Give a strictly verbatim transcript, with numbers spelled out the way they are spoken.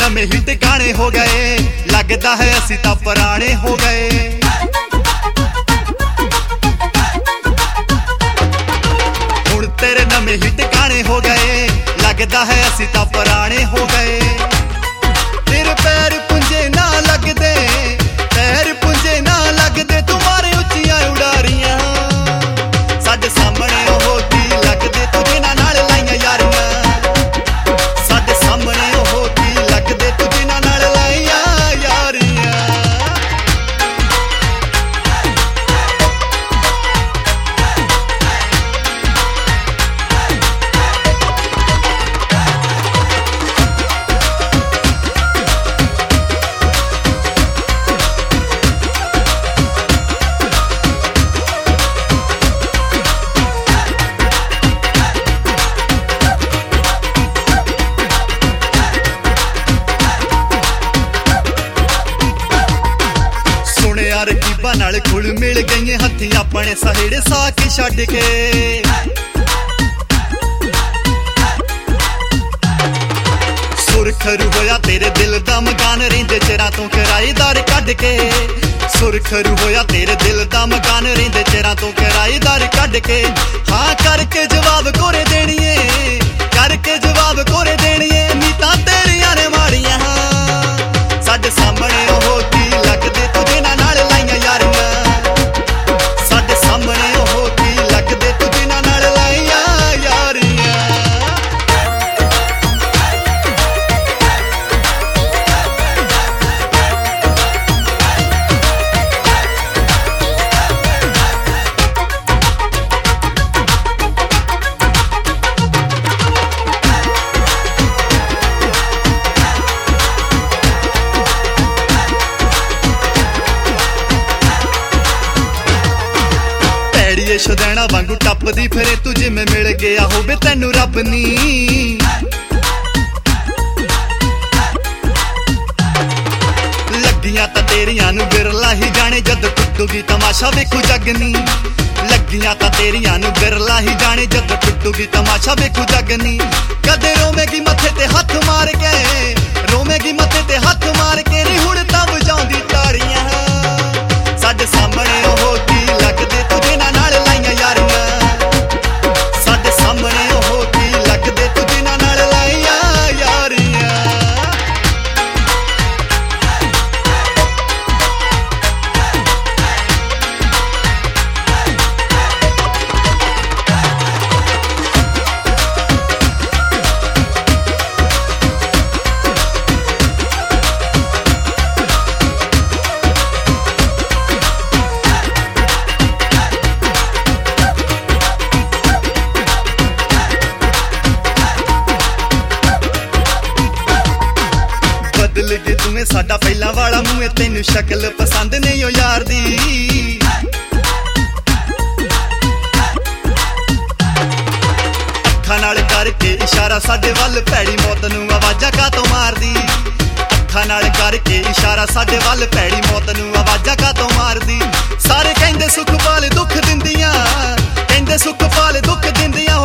नवे ही टिकाने हो गए, लगदा है असी तां पुराने हो गए। हुण तेरे नवे ही टिकाने हो गए, लगदा है असी तां पुराने हो गए। तेरे पैर पुंजे ना लगदे, पैर पुंजे ना लगदे, तुम्हारे उच्चियां उड़ारियां साडे सामने ओह की लगदे, तू जिन्हां नाल लाइयां यारियां साडे सामने ओह की लगदे, तू जिन्हां नाल लाइयां यारियां। रकीबा नाल खुल मिल गई हथी अपने सहेड़े साक छड्ड के। सुरखरू होया तेरे दिल दा मकान, रहिंदे चिरां तो किराएदार कढ के। सुरखरू होया तेरे दिल दा मकान, रहिंदे चिरां तो किराएदार कढ के। हाँ करके जवाब कोरे देणीए, करके जवाब कोरे देणीए, नीतां तेरियां ने माड़ियां साडे सामने ओह की लगदे, तू जिन्हां नाल लाइयां यारियां साडे सामने ओह की लगदे, तू जिन्हां नाल लाइयां यारियां। शदैना वांगू टपदी फिरे, तू जिवें मिल गया होवे तैनू रब नी। लगियां तां तेरियां नू बिरला ही जाने, जद टुटूगी तमाशा वेखू जग नी। लगियां तां तेरियां नू बिरला ही जाने, जद टुटूगी तमाशा वेखू जग नी। कदे रोवेगी मथे ते हथ मार के, रोवेगी मथे ते हथ मार के, नी हुण तां वजाउंदी ताड़ियां साडे सामने ओह की लगदे, तू जिन्हां नाल लाइयां यारियां साडे सामने ओह की लगदे, तू जिन्हां नाल लाइयां यारियां। बदल गए तुम्हें साडा पहला वाला मुँह, तेनू शक्ल पसंद नहीं हो यार दी। अखां नाल करके इशारा साडे वल, भैड़ी मौत नू आवाज़ां कातों मारदी। अखां नाल करके इशारा साडे वल, भैड़ी मौत नू आवाज़ां कातों मारदी। सारे कहंदे सुख पाल दुख दिंदियां, कहंदे सुख पाल दुख दिंदियां,